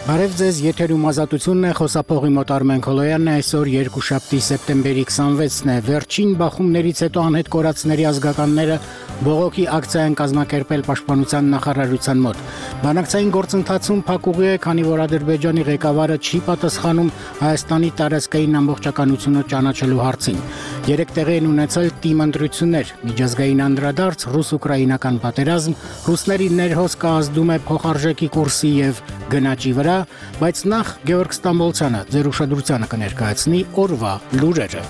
Բարև ձեզ, եթերում ազատությունն է, խոսափողի մոտ Արմեն Քոլոյանն է, այսօր երկուշաբթի սեպտեմբերի 26-ն է, վերջին բախումներից հետո անհետ կորածների ազգականները բողոքի ակցիա են կազմակերպել Պաշտպանության նախարարության մոտ։ Բանակցային գործընթացում փակուղի է, քանի որ Ադրբեջանի ղեկավարը չի պատասխանում Հայաստանի տարածքային ամբողջականությունը ճանաչելու հարցին։ Երեք տեղի են ունեցել թիմ ընտրություններ, միջազգային անդրադարձ, ռուս-ուկրաինական պատերազմ, ռուսների ներհոսքը ազդում է փոխարժեքի կուրսի եւ գնաճի վրա, բայց նախ Գևորգ Ստամբոլցյանը ձեր ուշադրությանը կներկայացնի օրվա լուրերը։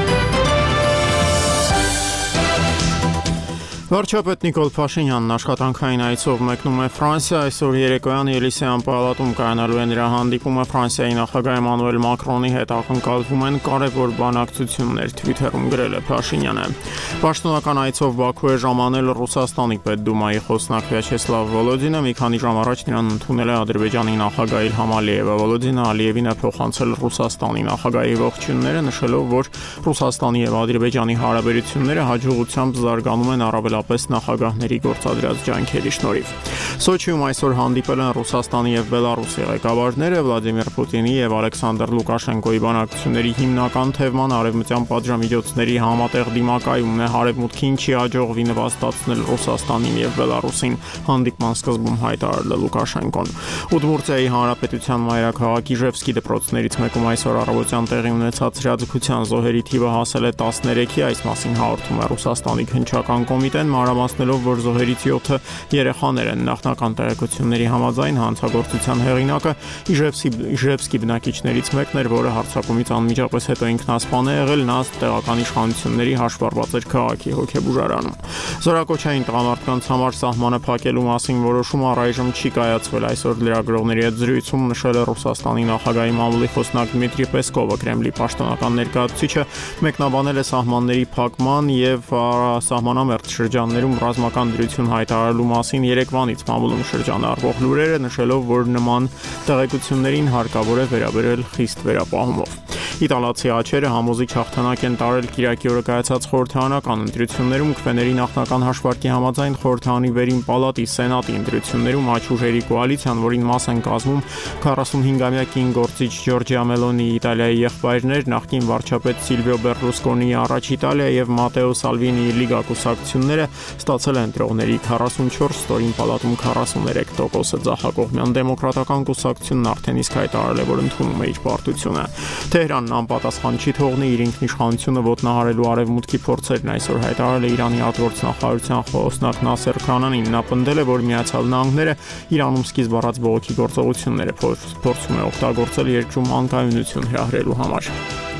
Վարչապետ Նիկոլ Փաշինյանն աշխատանքային այցով մեկնում է Ֆրանսիա, այսօր երեկոյան Ելիսեյան պալատում կայանալու է նրա հանդիպումը Ֆրանսիայի նախագահ Էմանուել Մակրոնի հետ ակնկալվում են կարևոր բանակցություններ, Twitter-ում գրել է Փաշինյանը։ Պաշտոնական այցով Բաքու է ժամանել Ռուսաստանի Պետդումայի խոսնակ Վյաչեսլավ Վոլոդինը, մի քանի ժամ առաջ նրան ընդունել է Ադրբեջանի նախագահ Իլհամ Ալիևը։ Վոլոդինը Ալիևին է փոխանցել Ռուսաստանի նախագահի ողջույնները, նշելով, որ Ռուսաստանի եւ Ադրբեջանի հարաբերությունները հաջողությամբ զարգանում են առավելապես նախագահների գործադրած ջանքերի շնորհիվ։ Սոչիում այսօր հանդիպել են Ռուսաստանի եւ Բելարուսի ղեկավարները, Վլադիմիր Պուտինի եւ Ալեքսանդր Լուկաշենկոյի բանակցությունների հիմնական թեման արևմտյան պատժամիջոցների համատեղ դիմակայումն է, հարևմուտքին չի հաջողվի նվաստացնել Ռուսաստանին եւ Բելարուսին, հանդիպման սկզբում հայտարարել է Լուկաշենկոն։ Ուդմուրտիայի հանրապետության մայրաքաղաք Իժևսկի դպրոցներից մեկում այսօր առավոտյան տեղի ունեցած հրաձգության զոհերի թիվը հասել է 13-ի, այս մասին հաղորդում է Ռուսաստանի քննչական կոմիտեն, մանրամասնելով, որ զոհերից 7-ը երեխաներ են։ Նախնական տեղեկությունների համաձայն հանցագործության հեղինակը Իժևսկի բնակիչներից մեկն էր, որը հարձակումից անմիջապես հետո ինքնասպան է եղել, նա տեղական իշխանությունների հաշվառված էր քաղաքի հոգեբուժարանում։ Զորակոչային տղամարդկանց համար սահմանը փակելու մասին որոշումը առայժմ չի կայացվել, այսօր լրագրողների հետ զրույցում նշել է Ռուսաստանի նախագահի մամուլի խոսնակ Դմիտրի Պեսկովը, Կրեմլի պաշտոնական ներկայացուցիչը մեկնաբանել է սահմանների փակման եւ սահմանամերձ շրջաններում ռազմական դրություն հայտարարելու մասին երեկվանից մամուլում շրջանառվող լուրերը, նշելով, որ նման տեղեկություններին հարկավոր է վերաբերել խիստ վերապահումով։ Իտալացի աչերը համոզիչ հաղթանակ են տարել Կիրակի օրը կայացած խորհրդարանական ընտրություններում, քվեների նախնական հաշվարկի համաձայն խորհրդարանի վերին պալատի սենատի ընտրություններում աչուժերի կոալիցիան, որին մաս են կազմում 45-ամյա կին գործիչ Ջորջիա Մելոնի, Իտալիայի եղբայրներ, նախկին վարչապետ Սիլվիո Բերլուսկոնիի առաջ Իտալիա եւ Մատեո Սալվինիի Լիգա կուսակցությունները ստացել են ընտրողների 44, ստորին պալատում 43%-ը, ձախակողմյան դեմոկրատական կուսակցությունն արդեն իսկ հայտարարել է, որ ընդունում է իր պարտությունը։ Թեհրանն անպատասխան չի թողնի իր ինքնիշխանությունը ոտնահարելու արևմուտքի փորձերն, այսօր հայտարարել է Իրանի արտգործնախարարության խոսնակ Նասեր Քանանին։ Նա պնդել է, որ Միացյալ Նահանգները Իրանում սկիզբ առած բողոքի գործողությունները փորձում է օգտագործել երկրում անկայունություն հրահրելու համար։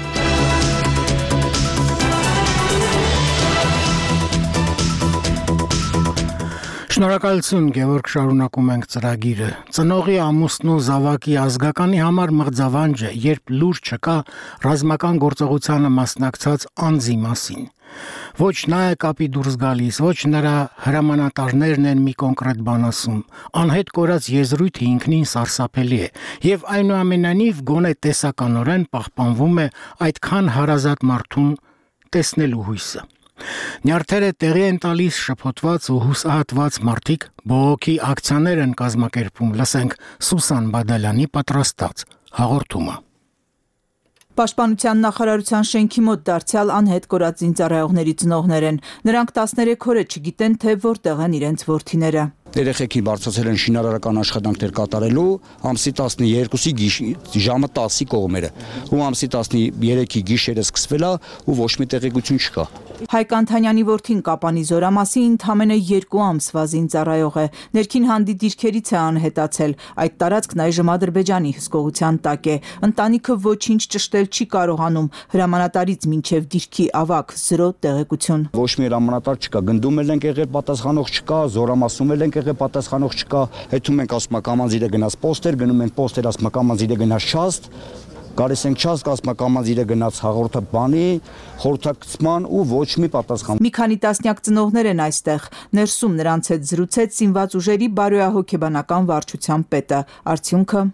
Շնորհակալություն, Գևորգ, շարունակում ենք ծրագիրը։ Ծնողի, ամուսնու, զավակի, ազգականի համար մղձավանջ է, երբ լուր չկա ռազմական գործողությանը մասնակցած անձի մասին։ Ոչ նա է կապի դուրս գալիս, ոչ նրա հրամանատարներն են մի կոնկրետ բան ասում։ Անհետ կորած եզրույթը ինքնին սարսափելի է, եւ այնուամենայնիվ գոնե տեսականորեն պահպանվում է այդքան հարազատ մարդուն տեսնելու հույսը։ Նյարդերը տեղի են տալիս շփոթված ու հուսահատված մարդիկ, բողոքի ակցիաներ են կազմակերպում, լսենք Սուսան Բադալյանի պատրաստած հաղորդումը։ Պաշտպանության նախարարության շենքի մոտ դարձյալ անհետ կորած զինծառայողների ծնողներ են։ Նրանք 13 օր է չգիտեն, թե որտեղ են իրենց որդիները։ Երեխեքին բարձրացել են շինարարական աշխատանքներ կատարելու ամսի 12-ի ժամը 10-ի կողմերը, ու ամսի 13-ի գիշերը սկսվել է ու ոչ մի տեղեկություն չկա։ Հայկ Անթանյանի որդին Կապանի Զորամասի ընդամենը 2 ամսվա զինծառայող է։ Ներքին հանդի դիրքերից է անհետացել։ Այդ տարածքն այժմ Ադրբեջանի հսկողության տակ է։ Ընտանիքը ոչինչ ճշտել չի կարողանում, հրամանատարից մինչև դիրքի ավագ 0 տեղեկություն։ Ոչ մի հրամանատար չկա, գնդում են եղել պատասխանող չկա, Զորամասում են եղել պատասխանող չկա, հետում ենք ասում կամանձիրը գնաց պոստեր, գնում են պոստեր, ասում կամանձիրը գնաց շաստ, գալիս ենք շաստ, ասում կամանձիրը գնաց հաղորդը բանի, խորհրդակցման ու ոչ մի պատասխան։ Մի քանի տասնյակ ծնողներ են այստեղ։ Ներսում նրանց հետ զրուցեց զինված ուժերի բարոյահոգեբանական վարչության պետը։ Արդյունքը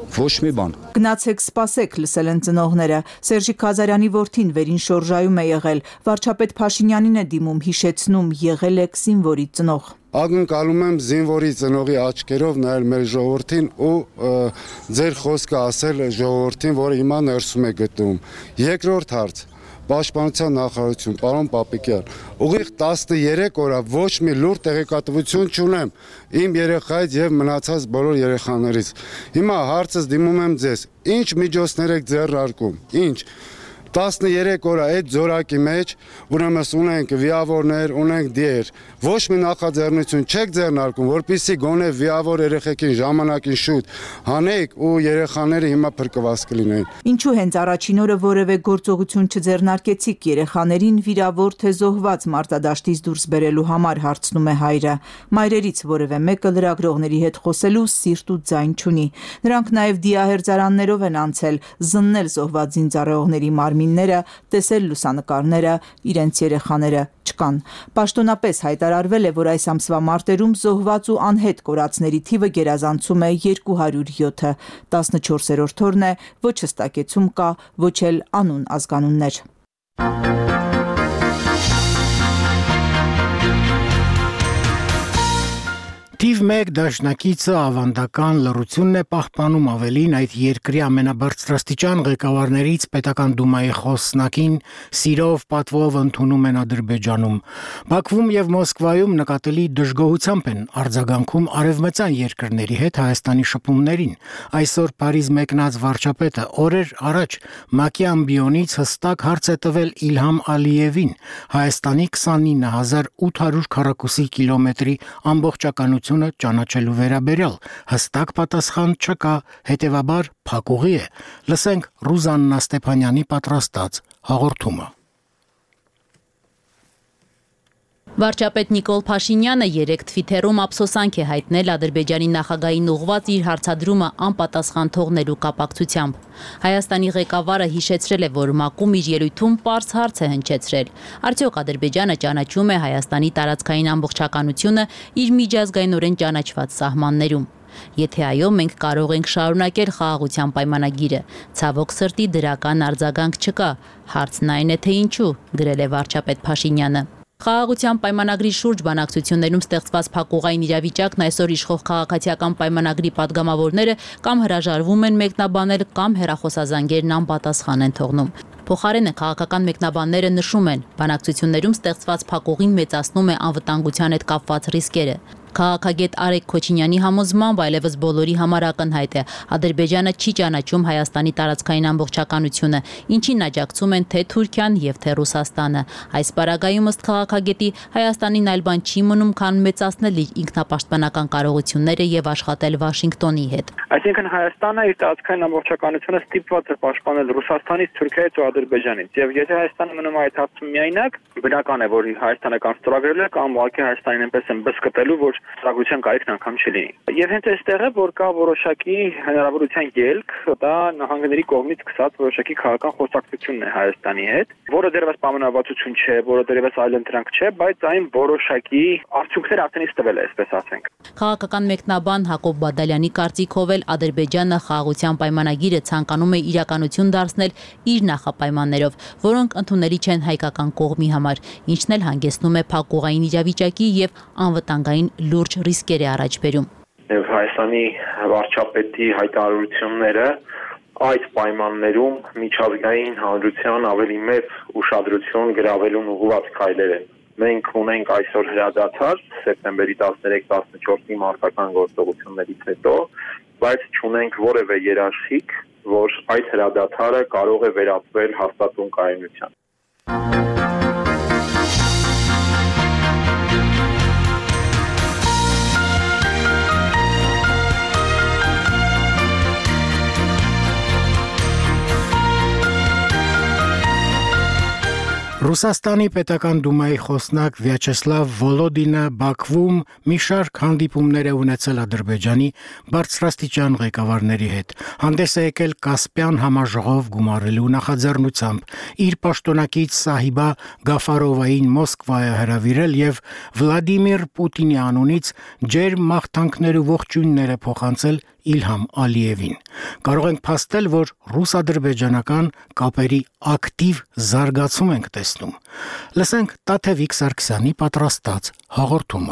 Ոչ մի բան։ Գնացեք սպասեք, լսել են ծնողները։ Սերժիկ Ղազարյանի որդին վերին շորժայում է եղել։ Վարչապետ Փաշինյանին է դիմում, հիշեցնում, եղել եք զինվորի ծնող։ Ակնկալում եմ զինվորի ծնողի աչքերով նայել մեր ժողովրդին ու ձեր խոսքը ասել ժողովրդին, որը հիմա ներսում է գտնվում։ Երկրորդ հարց. Պաշտպանության նախարարություն, պարոն Պապիկյան, ուղիղ 13 օր ոչ մի լուրջ տեղեկատվություն չունեմ իմ երեխայից եւ մնացած բոլոր երեխաներից։ Հիմա հարցս դիմում եմ ձեզ. ինչ միջոցներ եք ձեռնարկում, ինչ 13 օր այդ զորակի մեջ ուրեմն ունենք վիավորներ, ունենք դիեր, ոչ մի նախաձեռնություն չեք ձեռնարկում, որպեսզի գոնե վիավոր երեխեքին ժամանակին շուտ հանեք ու երեխաները հիմա փրկված կլինեն։ Ինչու հենց առաջին օրը որևէ գործողություն չձեռնարկեցիք երեխաներին վիրավոր թե զոհված մարտադաշտից դուրս բերելու համար, հարցնում է հայրը։ Մայրերից որևէ մեկը լրագրողների հետ խոսելու սիրտ ու ձայն չունի։ Նրանք նաև դիահերձարաններով են անցել, զննել զոհված զինծառայողների մարմինները, տեսել լուսանկարները, իրենց երեխաները չկան։ Պաշտոնապես հայտարարվել է, որ այս ամսվա մարտերում զոհված ու անհետ կորածների թիվը գերազանցում է 207-ը։ 14-րդ օրն է, ոչ հստակեցում կա, ոչ էլ անուն ազգանուններ։ Թիվ 1 դաշնակիցը ավանդական լռությունն է պահպանում ավելին այդ երկրի ամենաբարձրաստիճան ղեկավարներից պետական դումայի խոսնակին սիրով պատվով ընդունում են Ադրբեջանում։ Բաքվում եւ Մոսկվայում նկատելի դժգոհությամբ են արձագանքում արևմտյան երկրների հետ Հայաստանի շփումներին։ Այսօր Փարիզ մեկնած վարչապետը օրեր առաջ ՄԱԿ-ի ամբիոնից հստակ հարց է տվել Իլհամ Ալիևին Հայաստանի 29800 քառակուսի կիլոմետրի ամբողջականություն ճանաչելու վերաբերյալ հստակ պատասխան չկա, հետևաբար փակուղի է։ Լսենք Ռուզաննա Ստեփանյանի պատրաստած հաղորդումը։ Վարչապետ Նիկոլ Փաշինյանը երեկ Թվիթերում ափսոսանք է հայտնել Ադրբեջանի նախագահին ուղղված իր հարցադրումը անպատասխան թողնելու կապակցությամբ։ Հայաստանի ղեկավարը հիշեցրել է, որ ՄԱԿ-ում իր ելույթում պարզ հարց է հնչեցրել. արդյոք Ադրբեջանը ճանաչում է Հայաստանի տարածքային ամբողջականությունը իր միջազգայինորեն ճանաչված սահմաններում։ Եթե այո, մենք կարող ենք շարունակել խաղաղության պայմանագիրը։ Ցավոք սրտի դրական արձագանք չկա։ Հարցն այն է, թե ինչու, գրել է վարչապետ Փաշինյանը։ Խաղաղության պայմանագրի շուրջ բանակցություններում ստեղծված փակուղային իրավիճակն այսօր իշխող քաղաքացիական պայմանագրի падգամավորները կամ հրաժարվում են մեկնաբանել, կամ հեռախոսազանգերն անպատասխան են թողնում։ Փոխարենը քաղաքական մեկնաբանները նշում են, բանակցություններում ստեղծված փակուղին մեծացնում է անվտանգության հետ կապված ռիսկերը։ Քաղաքագետ Արեգ Քոչինյանի համոզմամբ այլևս բոլորի համար ակնհայտ է, Ադրբեջանը չի ճանաչում Հայաստանի տարածքային ամբողջականությունը, ինչին աջակցում են թե Թուրքիան եւ թե Ռուսաստանը։ Այս պարագայում ըստ քաղաքագետի Հայաստանին այլ բան չի մնում, քան մեծացնել իր ինքնապաշտպանական կարողությունները եւ աշխատել Վաշինգտոնի հետ։ Այսինքն Հայաստանը իր տարածքային ամբողջականությունը ստիպված է պաշտպանել Ռուսաստանից, Թուրքիայից ու Ադրբեջանից։ Եվ եթե Հայաստանը մնում է այդ հարցում միայնակ, բնական է, որ հայաստանական ստորագրելը կամ ուղղակի Հայաստանին այնպես են բսկտելու, որ Ստրագության կարիքն անգամ չլինի։ Եվ հենց այստեղ է, որ կա որոշակի հնարավորության ելք, դա նահանգների կողմից սկսած որոշակի քաղաքական խոսակցությունն է Հայաստանի հետ, որը դեռևս պայմանավորվածություն չէ, որը դեռևս այլընտրանք չէ, բայց այն որոշակի արդյունքներ արդեն իսկ տվել է, այսպես ասենք։ Քաղաքական մեկնաբան Հակոբ Բադալյանի կարծիքով էլ Ադրբեջանը խաղաղության պայմանագիրը ցանկանում է իրականություն դարձնել իր նախապայմաններով, որոնք ընդունելի չեն հայկական կողմի համար, ինչն էլ հանգեցնում է փակուղային իրավիճակի եւ անվտանգային լուրջ ռիսկեր է առաջ բերում։ Եվ Հայաստանի վարչապետի հայտարարությունները այդ պայմաններում միջազգային հանրության ավելի մեծ ուշադրություն գրավելուն ուղղված քայլեր են։ Մենք ունենք այսօր հրադադար սեպտեմբերի 13-14-ի մարտական գործողություններից հետո, բայց չունենք որևէ երաշխիք, որ այդ հրադադարը կարող է վերածվել հաստատուն կայունության։ Ռուսաստանի պետական դումայի խոսնակ Վյաչեսլավ Վոլոդինը Բաքվում մի շարք հանդիպումներ է ունեցել Ադրբեջանի բարձրաստիճան ղեկավարների հետ։ Հանդես է եկել Կասպյան համաժողով գումարելու նախաձեռնությամբ, իր պաշտոնակից Սահիբա Գաֆարովային Մոսկվա է հրավիրել եւ Վլադիմիր Պուտինի անունից ջերմ մաղթանքներ ու ողջույններ է փոխանցել Իլհամ Ալիևին։ Կարող ենք փաստել, որ ռուս-ադրբեջանական կապերի ակտիվ զարգացում ենք տեսնում։ Լսենք Տաթևիկ Սարգսյանի պատրաստած հաղորդումը։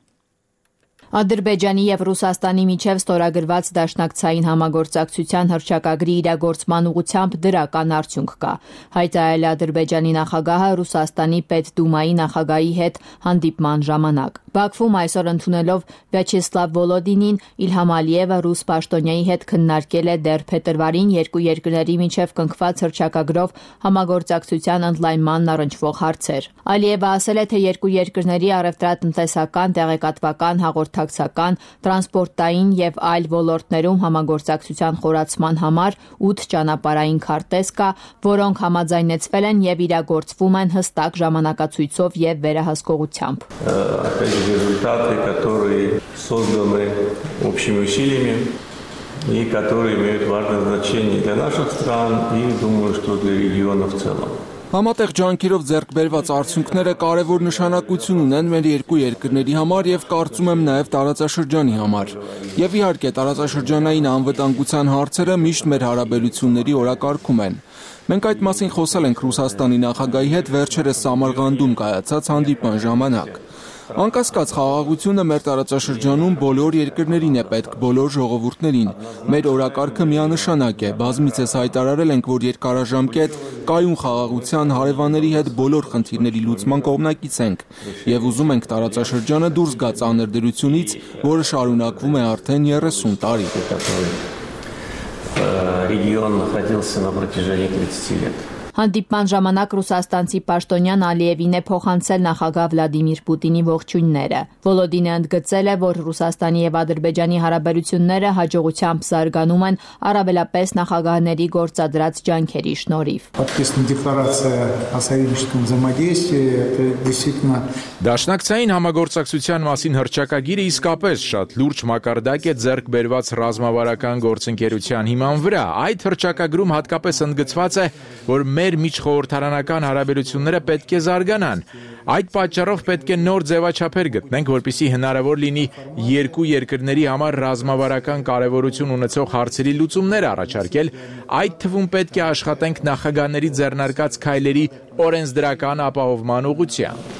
Ադրբեջանի եւ Ռուսաստանի միջև ստորագրված դաշնակցային համագործակցության հռչակագրի իրագործման ուղղությամբ դրական արդյունք կա։ Հայտարարել է Ադրբեջանի նախագահը Ռուսաստանի Պետդումայի նախագահի հետ հանդիպման ժամանակ։ Բաքվում այսօր ընդունելով Վյաչեսլավ Վոլոդինին, Իլհամ Ալիևը ռուս պաշտոնյայի հետ քննարկել է դեռ փետրվարին երկու երկրների միջև կնքված հռչակագրով համագործակցության ընդլայնմանն առնչվող հարցեր։ Ալիևը ասել է, թե երկու երկրների առևտրատնտեսական, տեղեկատվական, հաղորդակցական, տրանսպորտային եւ այլ ոլորտներում համագործակցության խորացման համար 8 ճանապարհային քարտեզ կա, որոնք համաձայնեցվել են եւ իրագործվում են հստակ ժամանակացույցով եւ վերահսկողությամբ։ Результаты, которые созданы общими усилиями и которые имеют важное значение для наших стран и, думаю, что для региона в целом. Համատեղ ջանքերով ձեռք բերված արդյունքները կարևոր նշանակություն ունեն մեր երկու երկրների համար եւ կարծում եմ նաեւ տարածաշրջանի համար։ Եվ իհարկե տարածաշրջանային անվտանգության հարցերը միշտ մեր հարաբերությունների օրակարգում են։ Մենք այդ մասին խոսել ենք Ռուսաստանի նախագահի հետ վերջերս Սամարղանդում կայացած հանդիպման ժամանակ։ Անկասկած խաղաղությունը մեր տարածաշրջանում բոլոր երկրներին է պետք, բոլոր ժողովուրդներին։ Մեր օրակարգը միանշանակ է, բազմիցս հայտարարել ենք, որ երկարաժամկետ կայուն խաղաղության հարևանների հետ բոլոր խնդիրների լուծման կողմնակից ենք եւ ուզում ենք տարածաշրջանը դուրս գա ծանր դրությունից, որը շարունակվում է արդեն 30 տարի։ Регион находился на протяжении 30 лет. Հանդիպման ժամանակ ռուսաստանցի պաշտոնյան Ալիևին է փոխանցել նախագահ Վլադիմիր Պուտինի ողջույնները։ Վոլոդինը ընդգծել է, որ Ռուսաստանի եւ Ադրբեջանի հարաբերությունները հաջողությամբ զարգանում են առավելապես նախագահների գործադրած ջանքերի շնորհիվ։ Դաշնակցային համագործակցության մասին հռչակագիրը իսկապես շատ լուրջ մակարդակ է ձեռք բերված ռազմավարական գործընկերության հիման վրա։ Այդ հռչակագրում հատկապես ընդգծված է, որ մեր միջխորհրդարանական հարաբերությունները պետք է զարգանան։ Այդ պատճառով պետք է նոր ձևաչափեր գտնենք, որպեսզի հնարավոր լինի երկու երկրների համար ռազմավարական կարևորություն ունեցող հարցերի լուծումներ առաջարկել, այդ թվում պետք է աշխատենք նախագահների ձեռնարկած քայլերի օրենսդրական ապահովման ուղղությամբ։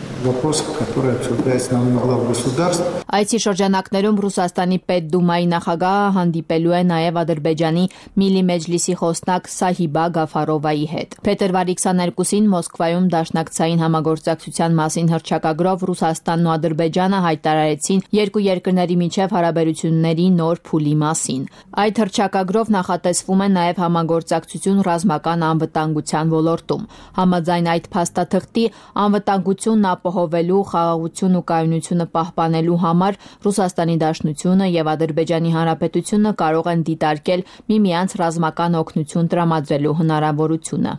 Այցի շրջանակներում Ռուսաստանի Պետդումայի նախագահը հանդիպելու է նաև Ադրբեջանի Միլի Մեջլիսի խոսնակ Սահիբա Գաֆարովայի հետ։ Փետրվարի 22-ին Մոսկվայում դաշնակցային համագործակցության մասին հռչակագրով Ռուսաստանն ու Ադրբեջանը հայտարարեցին երկու երկրների միջև հարաբերությունների նոր փուլի մասին։ Այդ հռչակագրով նախատեսվում է նաև համագործակցություն ռազմական անվտանգության ոլորտում։ Համաձայն այդ փաստաթղթի անվտանգությունն ապահովելու, խաղաղություն ու կայունությունը պահպանելու համար Ռուսաստանի Դաշնությունը եւ Ադրբեջանի Հանրապետությունը կարող են դիտարկել միմյանց ռազմական օգնություն տրամադրելու հնարավորությունը։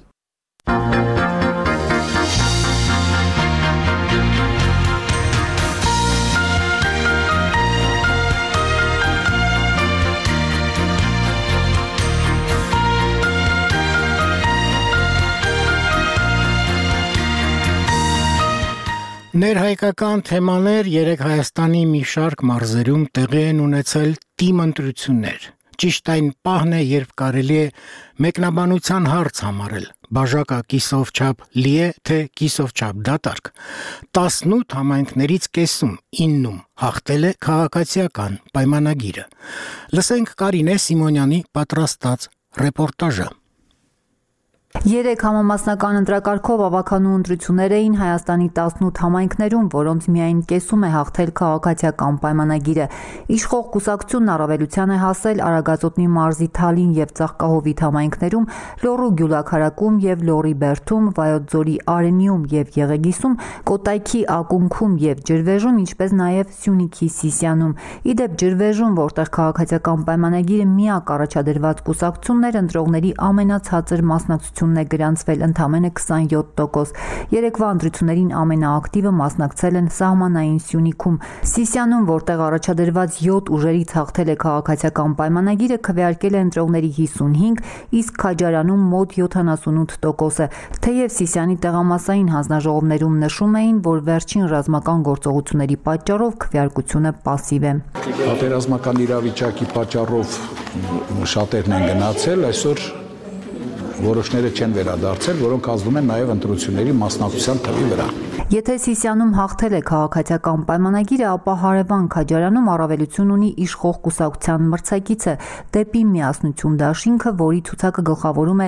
Ներհայկական թեմաներ երեք Հայաստանի մի շարք մարզերում տեղի են ունեցել թիմ ընտրություններ։ Ճիշտ այն պահն է, երբ կարելի է մեկնաբանության հարց համարել։ Բաժակը կիսով չափ լի է, թե կիսով չափ դատարկ։ 18 համայնքներից կեսում 9-ում հաղթել է քաղաքացիական պայմանագիրը։ Լսենք Կարինե Սիմոնյանի պատրաստած ռեպորտաժը։ Երեք համամասնական ընտրակարգով ավականու ընտրություններ էին Հայաստանի 18 համայնքներում, որոնց միայն կեսում է հաղթել քաղաքացիական պայմանագիրը։ Իշխող կուսակցությունն առավելության է հասել Արագածոտնի մարզի Թալին եւ Ծաղկահովիտ համայնքներում, Լոռու Գյուլաքարակում եւ Լոռի Բերդում, Վայոց ձորի Արենիում եւ Եղեգիսում, Կոտայքի ակունքում եւ Ջրվեժում, ինչպես նաեւ Սյունիքի Սիսիանում։ Իդեպ Ջրվեժում, որտեղ քաղաքացիական պայմանագիրը միակ առաջադրված կուսակցությունն էր, ընտրողների ամենացածր մասնակցությունը մասնակցությունն է գրանցվել ընդամենը 27%։ Երեկվա ընտրություններին ամենաակտիվը մասնակցել են սահմանային Սյունիքում։ Սիսիանում, որտեղ առաջադրված 7 ուժերից հաղթել է քաղաքացիական պայմանագիրը, քվեարկել է ընտրողների 55, իսկ Քաջարանում մոտ 78%-ը։ Թեև Սիսիանի տեղամասային հանձնաժողովներում նշում էին, որ վերջին ռազմական գործողությունների պատճառով քվեարկությունը պասիվ է։ Պատերազմական իրավիճակի պատճառով շատերն են գնացել, այսօր որոշները չեն վերադարձել, որոնք ազդում են նաև ընտրությունների մասնակցության թվի վրա։ Եթե Սիսիանում հաղթել է քաղաքացիական պայմանագիրը, ապա հարևան Քաջարանում առավելություն ունի իշխող կուսակցության մրցակիցը «Դեպի միասնություն» դաշինքը, որի ցուցակը գլխավորում է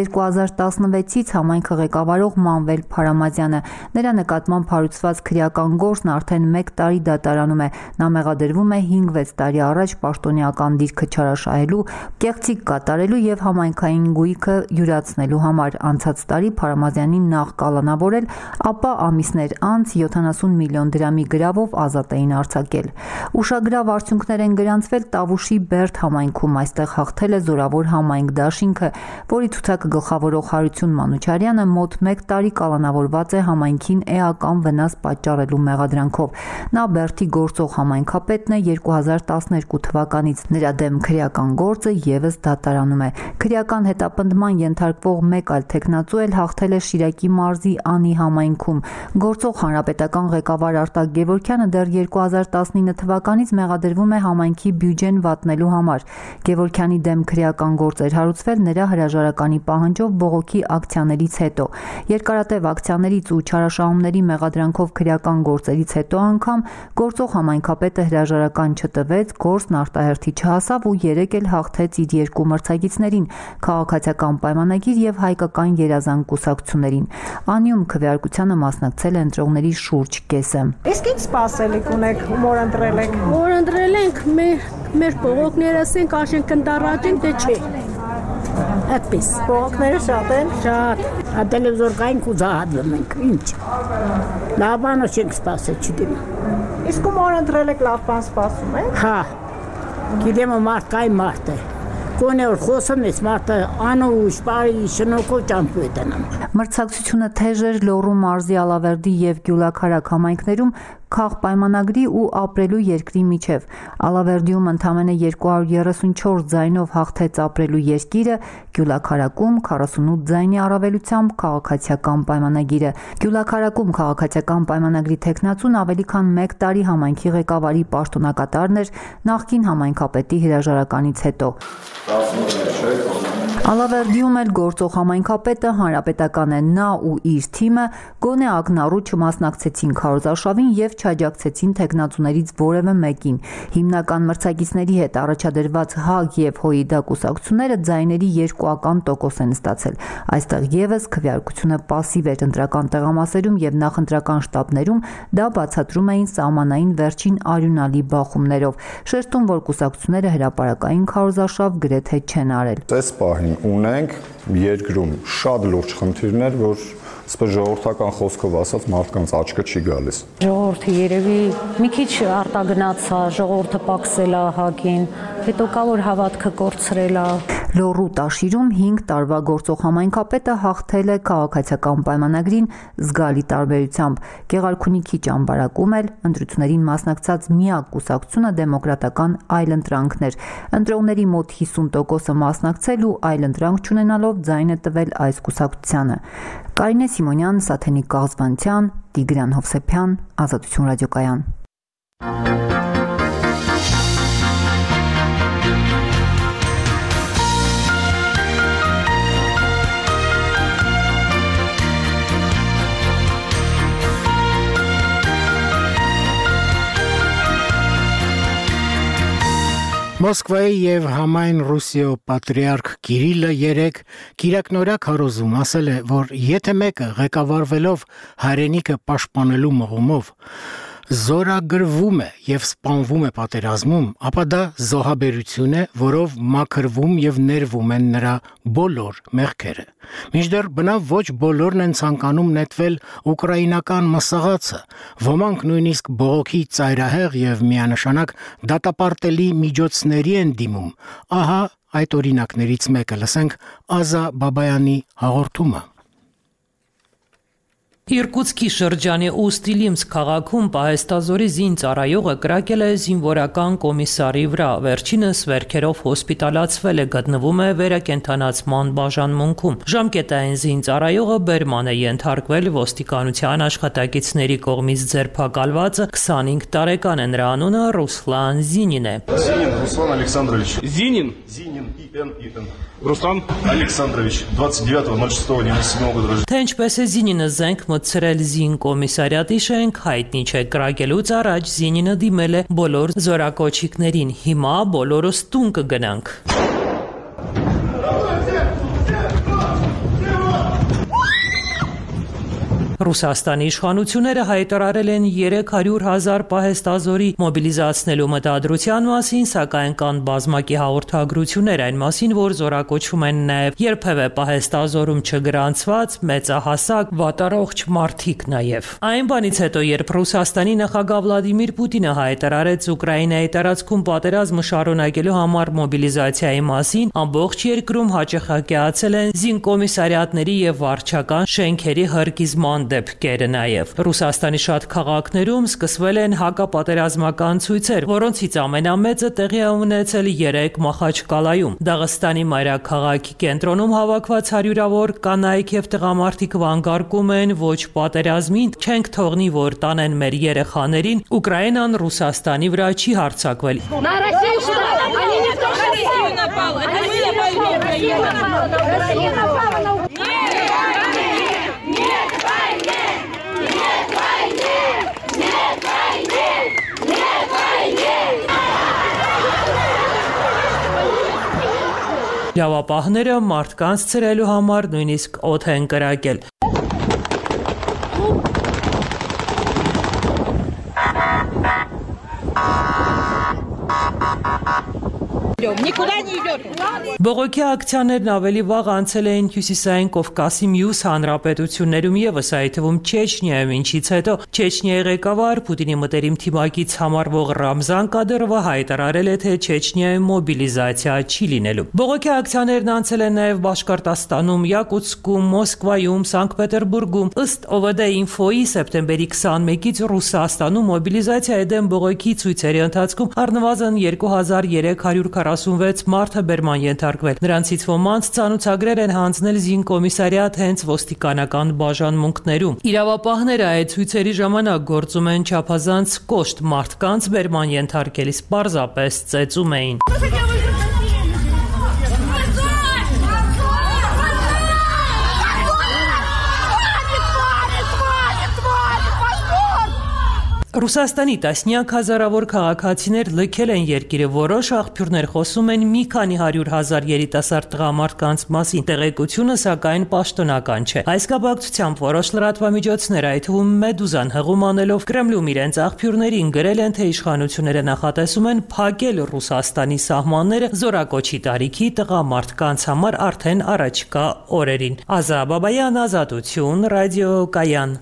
2016-ից համայնքը ղեկավարող Մանվել Փարամազյանը։ Նրա նկատմամբ հարուցված քրեական գործն արդեն 1 տարի դատարանում է։ Նա մեղադրվում է 5-6 տարի առաջ պաշտոնեական դիրքը չարաշահելու, կեղծիք կատարելու եւ համայնքային գույքը յուրացնելու համար։ Անցած տարի Փարամազյանին նախ կալանավորել, ապա ամիսներ անց 70 միլիոն դրամի գրավով ազատ էին արձակել։ Ուշագրավ արդյունքներ են գրանցվել Տավուշի Բերդ համայնքում, այստեղ հաղթել է Զորավոր համայնք դաշինքը, որի ցուցակը գլխավորող Հարություն Մանուչարյանը մոտ 1 տարի կալանավորված է համայնքին էական վնաս պատճառելու մեղադրանքով։ Նա Բերդի գործող համայնքապետն է 2012 թվականից։ Նրա դեմ քրեական գործը եւս դատարանում է։ Քրեական հետապնդման ենթարկվող մեկ այլ տեխնացու էլ հաղթել է Շիրակի մարզի Անի համայնքում։ Գործող հանրապետական ղեկավար Արտակ Գևորգյանը դեռ 2019 թվականից մեղադրվում է համայնքի բյուջեն վատնելու համար։ Գևորգյանի դեմ քրեական գործ էր հարուցվել նրա հրաժարականի պահանջով բողոքի ակցիաներից հետո։ Երկարատև ակցիաներից ու չարաշահումների մեղադրանքով քրեական գործերից հետո անգամ գործող համայնքապետը հրաժարական չտվեց, գործն արտահերթի չհասավ ու 3 էլ հաղթեց իր 2 մրցակիցներին՝ քաղաքացիական պայմանագիր եւ հայկական երազանք կուսակցություններին։ Անիում քվեարկությանը մասնակցել է ընտրողների շուրջ կեսը։ Իսկ ինչ սպասելիք ունեք, ումոր ընտրել եք։ Որ ընտրել ենք մեր բողոքները, ասենք աշեն կնդառաջենք, դե չէ։ Այդպես։ Բողոքները շատ են։ Շատ։ Տելևիզոր կային կուզահատվում ենք, ինչ։ Լավ բան չենք սպասել, չգիտեմ։ Իսկ ումոր ընտրել եք, լավ բան սպասում եք։ Հա։ Գիտեմ մարդ կային մարդ է։ Կոնե որ խոսում ես մարդը անուշ, բարի, շնորհքով ճամփու է տնամ։ Մրցակցությունը թեժ էր Լոռու մարզի Ալավերդի եւ Գյուլաքարակ համայնքներում քաղպայմանագրի ու ապրելու երկրի միջև։ Ալավերդիում ընդամենը 234 ձայնով հաղթեց ապրելու երկիրը, Գյուլաքարակում 48 ձայնի առավելությամբ քաղաքացիական պայմանագիրը։ Գյուլաքարակում քաղաքացիական պայմանագրի տեխնացուն ավելի քան 1 տարի համայնքի ղեկավարի պաշտոնակատարն էր նախկին համայնքապետի հրաժարականից հետո։ Ալավերդիում էլ գործող համայնքապետը հանրապետական է։ Նա ու իր թիմը գոնե ակնառու չմասնակցեցին քարոզարշավին եւ չաջակցեցին տեխնացուներից որևէ մեկին։ Հիմնական մրցակիցների հետ առաջադրված ՀԱԳ եւ ՀՅԴ կուսակցությունները ձայների 2% են ստացել։ Այստեղ եւս քվեարկությունը պասիվ էր ընտրական տեղամասերում եւ նախընտրական շտաբներում դա բացատրում էին սահմանային վերջին արյունալի բախումներով։ Շեշտում, որ կուսակցությունները հրապարակային քարոզարշավ գրեթե չեն արել։ Այս պահին ունենք երկրում շատ լուրջ խնդիրներ, որ այսպես ժողովրդական խոսքով ասած մարդկանց աչքը չի գալիս։ Ժողովուրդը երևի մի քիչ արտագնացա, ժողովուրդը պակսել է ՀԱԳ-ին, հետո կա որ հավատքը կորցրել է։ Լոռու Տաշիրում 5 տարվա գործող համայնքապետը հաղթել է քաղաքացիական պայմանագրին զգալի տարբերությամբ։ Գեղարքունիքի ճամբարակում էլ ընտրություններին մասնակցած միակ կուսակցությունը դեմոկրատական այլընտրանքն էր։ Ընտրողների մոտ 50%-ը մասնակցել ու այլընտրանք չունենալով ձայն է տվել այս կուսակցությանը։ Կարինե Սիմոնյան, Սաթենիկ Կաղզվանցյան, Տիգրան Հովսեփյան, Ազատություն ռադիոկայան։ Մոսկվայի եւ համայն Ռուսիո պատրիարք Կիրիլը 3 Կիրակնորյա քարոզում ասել է, որ եթե մեկը ղեկավարվելով հայրենիքը պաշտպանելու մղումով զորագրվում է եւ սպանվում է պատերազմում, ապա դա զոհաբերություն է, որով մաքրվում եւ ներվում են նրա բոլոր մեղքերը։ Մինչդեռ բնավ ոչ բոլորն են ցանկանում նետվել ուկրաինական մսաղացը, ոմանք նույնիսկ բողոքի ծայրահեղ եւ միանշանակ դատապարտելի միջոցների են դիմում։ Ահա այդ օրինակներից մեկը։ Լսենք Ազա Բաբայանի հաղորդումը։ Իրկուտսկի շրջանի Ուստիլիմսկ քաղաքում պահեստազորի զինծառայողը կրակել է զինվորական կոմիսարի վրա։ Վերջինս վերքերով հոսպիտալացվել է, գտնվում է վերակենդանացման բաժանմունքում։ Ժամկետային զինծառայողը բերման է ենթարկվել ոստիկանության աշխատակիցների կողմից ձերբակալված 25 տարեկան է, նրա անունը Ռուսլան Զինին է։ Զինին Ռուսլան Ալեքսանդрович. Զինին ԻՆ. Ռուստան Ալեքսանդрович 29.06.97 года рождения։ Թե ինչպես է Զինինը զենք մտցրել զին կոմիսարիատի շենք, հայտնի չէ։ Կրակելուց առաջ Զինինը դիմել է բոլոր զորակոչիկներին։ Հիմա բոլորս տուն կգնանք։ Ռուսաստանի իշխանությունները հայտարարել են 300,000 պահեստազորի մոբիլիզացնելու մտադրության մասին, սակայն կան բազմակի հաղորդագրություններ այն մասին, որ զորակոչվում են նաև երբևէ պահեստազորում չգրանցված մեծահասակ վատառողջ մարդիկ նաև։ Այն բանից հետո, երբ Ռուսաստանի նախագահ Վլադիմիր Պուտինը հայտարարեց Ուկրաինայի տարածքում պատերազմը շարունակելու համար մոբիլիզացիայի մասին, ամբողջ երկրում հաճախակիացել են զինկոմիսարիատների եւ վարչական շենքերի հրկիզման դեպքերը նաև։ Ռուսաստանի շատ քաղաքներում սկսվել են հակապատերազմական ցույցեր, որոնցից ամենամեծը տեղի է ունեցել 3 Մախաչկալայում։ Դաղստանի մայրաքաղաքի կենտրոնում հավաքված հարյուրավոր կանայք եւ տղամարդիկ վանկարկում են ոչ պատերազմին, չենք թողնի, որ տանեն մեր երեխաներին, Ուկրաինան Ռուսաստանի վրա չի հարձակվել։ Լավապահները մարդկանց ցրելու համար նույնիսկ օդ են կրակել։ Բողոքի ակցիաներն ավելի վաղ անցել էին Հյուսիսային Կովկասի մյուս հանրապետություններում եւս, այդ թվում Չեչնիայում, ինչից հետո Չեչնիայի ղեկավար Պուտինի մտերիմ թիմակից համարվող Ռամզան Կադիրովը հայտարարել է, թե Չեչնիայում մոբիլիզացիա չի լինելու։ Բողոքի ակցիաներն անցել են նաեւ Բաշկորտոստանում, Յակուտսկում, Մոսկվայում, Սանկտ Պետերբուրգում։ Ըստ OVD-Info-ի սեպտեմբերի 21-ից Ռուսաստանում մոբիլիզացիայի դեմ բողոքի ցույցերի ընթացքում առնվազն 2346 մարդ բերման ենթարկվել։ Նրանցից ոմանց ցանուցագրեր են հանձնել զինկոմիսարիատ հենց ոստիկանական բաժանմունքներում։ Իրավապահները այդ ցույցերի ժամանակ գործում են չափազանց կոշտ, մարդկանց բերման ենթարկելիս պարզապես ծեծում էին։ Ռուսաստանի տասնյակ հազարավոր քաղաքացիներ լքել են երկիրը, որոշ աղբյուրներ խոսում են մի քանի 100,000 երիտասարդ տղամարդկանց մասին, տեղեկությունը սակայն պաշտոնական չէ։ Այս կապակցությամբ որոշ լրատվամիջոցներ, այդ թվում Մեդուզան հղում անելով Կրեմլում իրենց աղբյուրներին գրել են, թե իշխանությունները նախատեսում են փակել Ռուսաստանի սահմանները զորակոչի տարիքի տղամարդկանց համար արդեն առաջիկա օրերին։ Ազա Բաբայան, Ազատություն, Ռադիո Կայան։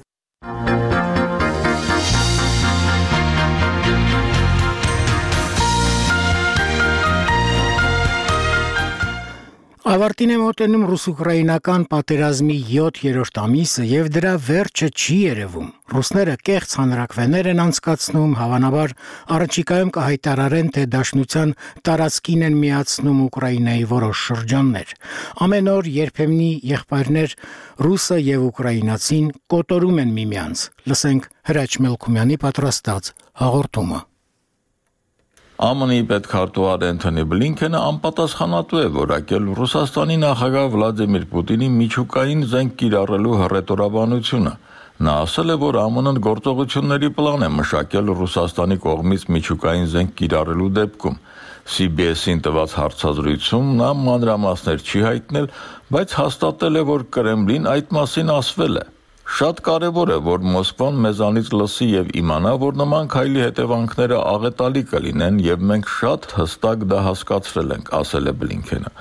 Ավարտին է մոտենում ռուս-ուկրաինական պատերազմի 7-րդ ամիսը եւ դրա վերջը չի երևում։ Ռուսները կեղծ հանրաքվեներ են անցկացնում, հավանաբար առաջիկայում կհայտարարեն, թե դաշնության տարածքին են միացնում Ուկրաինայի որոշ շրջաններ։ Ամեն օր երբեմնի եղբայրներ ռուսը եւ ուկրաինացին կոտորում են միմյանց։ Լսենք Հրաչ Մելքումյանի պատրաստած հաղորդումը։ ԱՄՆ-ի պետքարտուղար Էնթոնի Բլինքենը անպատասխանատու է որակել Ռուսաստանի նախագահ Վլադիմիր Պուտինի միջուկային զենք կիրառելու հռետորաբանությունը։ Նա ասել է, որ ԱՄՆ-ն գործողությունների պլան է մշակել Ռուսաստանի կողմից միջուկային զենք կիրառելու դեպքում։ CBS-ին տված հարցազրույցում նա մանրամասներ չի հայտնել, բայց հաստատել է, որ Կրեմլին այդ մասին ասվել է։ Շատ կարևոր է, որ Մոսկվան մեզանից լսի եւ իմանա, որ նման քայլի հետևանքները աղետալի կլինեն եւ մենք շատ հստակ դա հասկացրել ենք, ասել է Բլինքենը։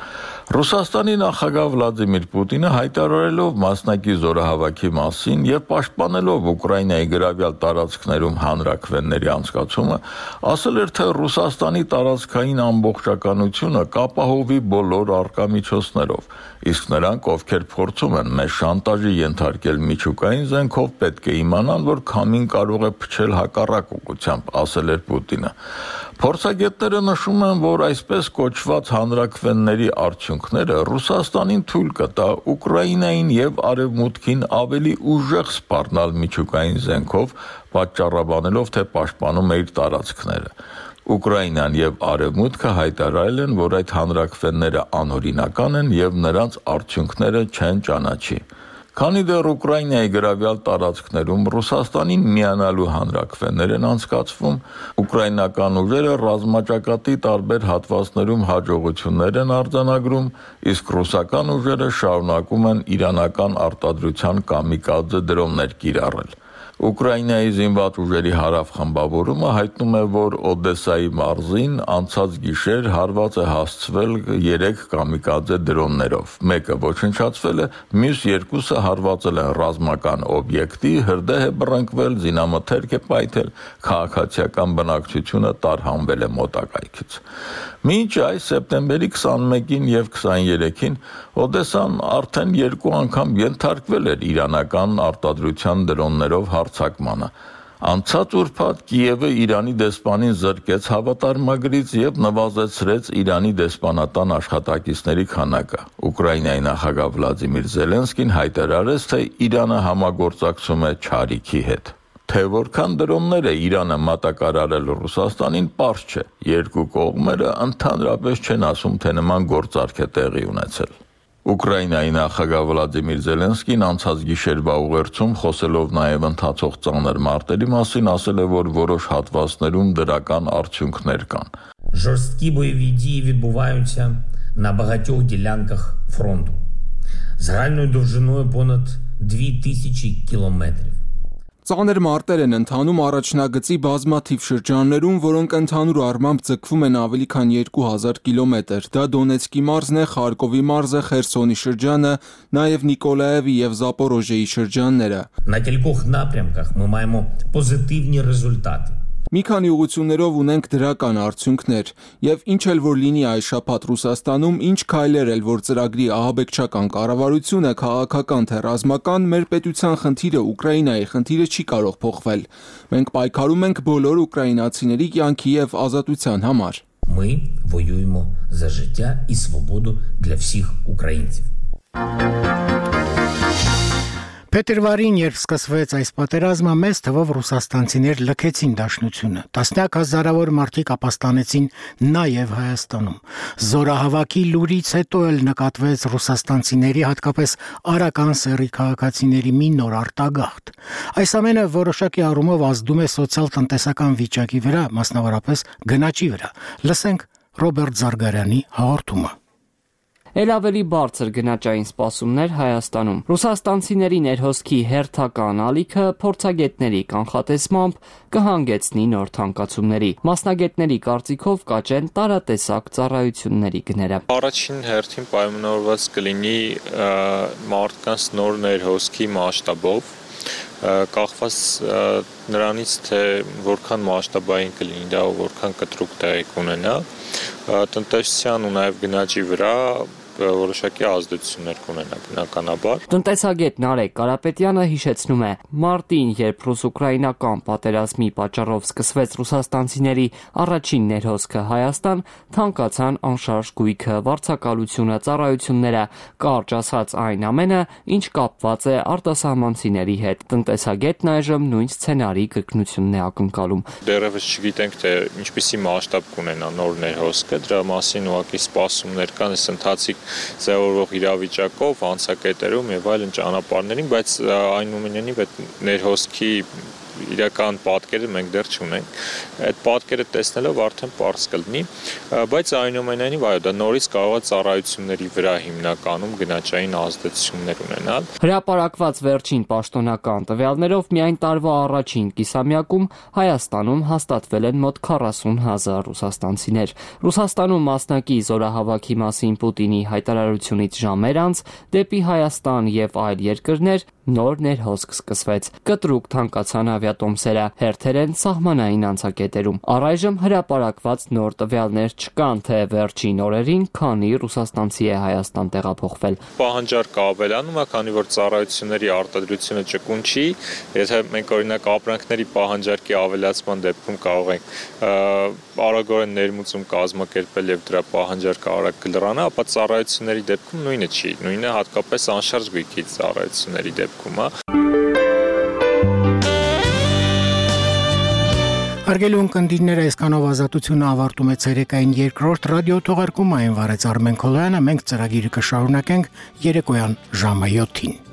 Ռուսաստանի նախագահ Վլադիմիր Պուտինը հայտարարելով մասնակի զորահավաքի մասին եւ պաշտպանելով Ուկրաինայի գրավյալ տարածքներում հանրաքվեների անցկացումը, ասել էր, թե Ռուսաստանի տարածքային ամբողջականությունը կապահովի բոլոր առկա միջոցներով, իսկ նրանք, ովքեր փորձում են մեզ շանտաժի ենթարկել միջուկային զենքով, պետք է իմանան, որ քամին կարող է փչել հակառակ ուղղությամբ, ասել էր Պուտինը։ Փորձագետները նշում են, որ այսպես կոչված հանրաքվեների արդյունքները Ռուսաստանին թույլ կտա Ուկրաինային եւ Արևմուտքին ավելի ուժեղ սպառնալ միջուկային զենքով, պատճառաբանելով, թե պաշտպանում է իր տարածքները։ Ուկրաինան եւ Արևմուտքը հայտարարել են, որ այդ հանրաքվեները անօրինական են եւ նրանց արդյունքները չեն ճանաչի։ Քանի դեռ Ուկրաինայի գրավյալ տարածքներում Ռուսաստանին միանալու հանրաքվեներ են անցկացվում, ուկրաինական ուժերը ռազմաճակատի տարբեր հատվածներում հաջողություններ են արձանագրում, իսկ ռուսական ուժերը շարունակում են իրանական արտադրության կամիկաձե դրոններ կիրառել։ Ուկրաինայի զինված ուժերի հարավխմբավորումը հայտնում է, որ Օդեսայի մարզին անցած գիշեր հարված է հասցվել 3 կամիկաձե դրոններով։ Մեկը ոչնչացվել է, մյուս 2-ը հարվածել են ռազմական օբյեկտի, հրդեհ է բռնկվել, զինամթերք է պայթել, քաղաքացիական բնակչությունը տարհանվել է մոտակայքից։ Մինչ այս սեպտեմբերի 21-ին եւ 23-ին Օդեսան արդեն 2 անգամ ենթարկվել էր իրանական արտադրության դրոններով հարձակմանը։ Անցած ուրբաթ Կիևը Իրանի դեսպանին զրկեց հավատարմագրից եւ նվազեցրեց Իրանի դեսպանատան աշխատակիցների քանակը։ Ուկրաինայի նախագահ Վլադիմիր Զելենսկին հայտարարեց, թե Իրանը համագործակցում է Չարիքի հետ։ Թե որքան դրոններ է Իրանը մատակարարել Ռուսաստանին, պարզ չէ։ Երկու կողմերը ընդհանրապես չեն ասում, թե նման գործարք է տեղի ունեցել։ Ուկրաինայի նախագահ Վլադիմիր Զելենսկին անցած գիշերվա ուղերձում, խոսելով նաև ընթացող ծանր մարտերի մասին, ասել է, որ որոշ հատվածներում դրական արդյունքներ կան։ Жорсткі бойові дії відбуваються на багатьох ділянках фронту. Загальною довжиною понад 2000 кілометрів. Ծանր մարտեր են ընթանում առաջնագծի բազմաթիվ շրջաններում, որոնք ընդհանուր առմամբ ձգվում են ավելի քան 2000 կիլոմետր։ Դա Դոնեցկի մարզն է, Խարկովի մարզը, Խերսոնի շրջանը, նաև Նիկոլաևի եւ Զապորոժիեի շրջանները։ На кількох напрямках ми маємо позитивні результати. Մի քանի ուղղություններով ունենք դրական արդյունքներ, եւ ինչ էլ որ լինի այս շաբաթ Ռուսաստանում, ինչ քայլեր էլ որ ծրագրի ահաբեկչական կառավարությունը, քաղաքական թե ռազմական, մեր պետության խնդիրը, Ուկրաինայի խնդիրը չի կարող փոխվել։ Մենք պայքարում ենք բոլոր ուկրաինացիների կյանքի եւ ազատության համար։ Ми воюємо за життя і свободу для всіх українців. Փետրվարին, երբ սկսվեց այս պատերազմը, մեծ թվով ռուսաստանցիներ լքեցին դաշնությունը։ Տասնյակ հազարավոր մարդիկ ապաստանեցին նաև Հայաստանում։ Զորահավաքի լուրից հետո էլ նկատվեց ռուսաստանցիների, հատկապես արական սեռի քաղաքացիների մի նոր արտագաղթ։ Այս ամենը որոշակի առումով ազդում է սոցիալ-տնտեսական վիճակի վրա, մասնավորապես գնաճի վրա։ Լսենք Ռոբերտ Զարգարյանի հաղորդումը։ Էլ ավելի բարձր գնաճային սպասումներ Հայաստանում։ Ռուսաստանցիների ներհոսքի հերթական ալիքը փորձագետների կանխատեսմամբ կհանգեցնի նոր թանկացումների։ Մասնագետների կարծիքով կաճեն տարատեսակ ծառայությունների գները։ Առաջին հերթին պայմանավորված կլինի մարդկանց նոր ներհոսքի մասշտաբով, կախված նրանից, թե որքան մասշտաբային կլինի դա ու որքան կտրուկ տեղի կունենա, տնտեսության ու նաև գնաճի վրա որոշակի ազդեցություններ կունենա բնականաբար։ Տնտեսագետ Նարեկ Կարապետյանը հիշեցնում է, մարտին, երբ ռուս-ուկրաինական պատերազմի պատճառով սկսվեց ռուսաստանցիների առաջին ներհոսքը Հայաստան, թանկացան անշարժ գույքը, վարձակալությունը, ծառայությունները, կարճ ասած այն ամենը, ինչ կապված է արտասահմանցիների հետ։ Տնտեսագետն այժմ նույն սցենարի կրկնությունն է ակնկալում։ Դեռևս չգիտենք, թե ինչպիսի մասշտաբ կունենա նոր ներհոսքը, դրա մասին ուղղակի սպասումներ կան, այս ընթացիկ ձևավորվող իրավիճակով, անցակետերում եւ այլն ճանապարհներին, բայց այնուամենայնիվ այդ ներհոսքի իրական պատկերը մենք դեռ չունենք։ Այդ պատկերը տեսնելով արդեն պարզ կլինի, բայց այնուամենայնիվ այո, դա նորից կարող է ծառայությունների վրա հիմնականում գնաճային ազդեցություններ ունենալ։ Հրապարակված վերջին պաշտոնական տվյալներով միայն տարվա առաջին կիսամյակում Հայաստանում հաստատվել են մոտ 40,000 ռուսաստանցիներ։ Ռուսաստանում մասնակի զորահավաքի մասին Պուտինի հայտարարությունից ժամեր անց դեպի Հայաստան եւ այլ երկրներ նոր ներհոսք սկսվեց։ Կտրուկ թանկացան ավիատոմսերը, հերթեր են սահմանային անցակետերում։ Առայժմ հրապարակված նոր տվյալներ չկան, թե վերջին օրերին քանի ռուսաստանցի է Հայաստան տեղափոխվել։ Պահանջարկը ավելանում է, քանի որ ծառայությունների արտադրությունը ճկուն չի, եթե մենք օրինակ ապրանքների պահանջարկի ավելացման դեպքում կարող ենք արագորեն ներմուծում կազմակերպել եւ դրա պահանջարկը արագ կլրանա, ապա ծառայությունների դեպքում նույնը չի, նույնը հատկապես անշարժ գույքի ծառայությունների դեպքում է։ Հարգելի ունկնդիրներ, այսքանով ազատությունը ավարտում է ցերեկային երկրորդ ռադիո թողարկումը, այն վարեց Արմեն Քոլոյանը, մենք ծրագիրը կշարունակենք երեկոյան ժամը 7-ին։